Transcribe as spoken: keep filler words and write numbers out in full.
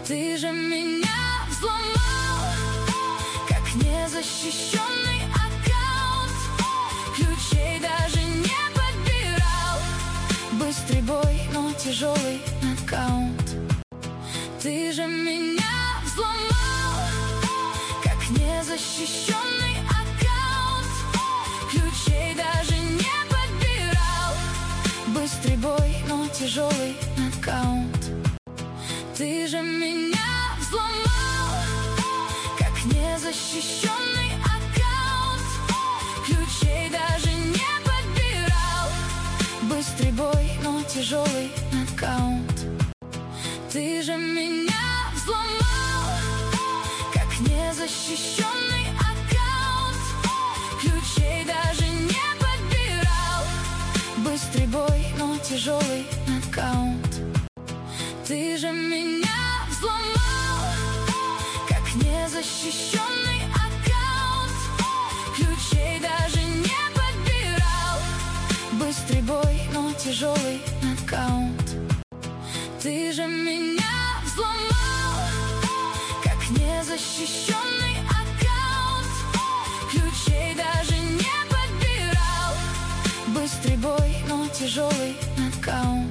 Ты же меня взломал, как незащищенный аккаунт. Ключей даже не подбирал. Быстрый бой, но тяжелый нокаут. Ты же меня взломал, как незащищенный аккаунт. Ключей даже не подбирал. Быстрый бой, но тяжелый нокаут. Ты же меня взломал, как незащищенный аккаунт. Ключей даже не подбирал. Быстрый бой, но тяжелый нокаут. Ты же меня взломал, как незащищенный аккаунт. Ключей даже не подбирал. Быстрый бой, но тяжелый нокаут. Ты же меня взломал, как незащищенный аккаунт. Ключей даже не подбирал. Быстрый бой, но тяжелый нокаут. Ты же меня взломал, как незащищенный аккаунт. Ключей даже не подбирал. Быстрый бой, но тяжелый нокаут.